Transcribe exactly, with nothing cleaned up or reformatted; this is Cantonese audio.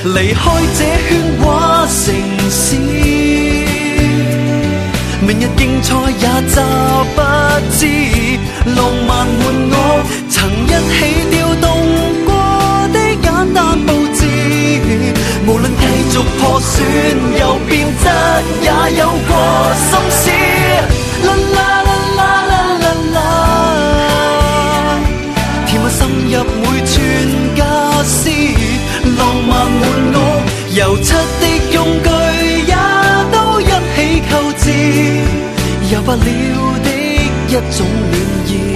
離開這喧嘩城市，明日競賽也詐不知，浪漫換我曾一起調動過的簡單佈置，無論繼續破損又變質，也有過心思。啦啦啦啦啦啦啦，甜蜜滲入每寸家私，浪漫換我油漆的用具也都一起購置，有不了的一種暖意。